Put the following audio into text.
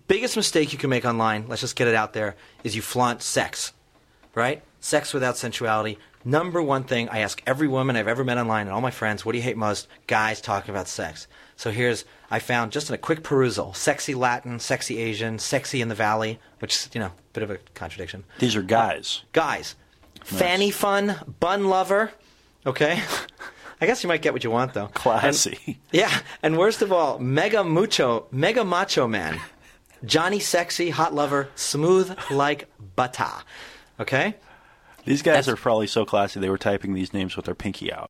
biggest mistake you can make online, let's just get it out there, is you flaunt sex, right? Sex without sensuality. Number one thing I ask every woman I've ever met online and all my friends, what do you hate most? Guys talking about sex. So I found just in a quick perusal, sexy Latin, sexy Asian, sexy in the valley, which is, bit of a contradiction. These are guys. Guys. Nice. Fanny fun, bun lover, okay? I guess you might get what you want, though. Classy. And worst of all, mega macho man. Johnny sexy, hot lover, smooth like butter. Okay? These guys are probably so classy they were typing these names with their pinky out.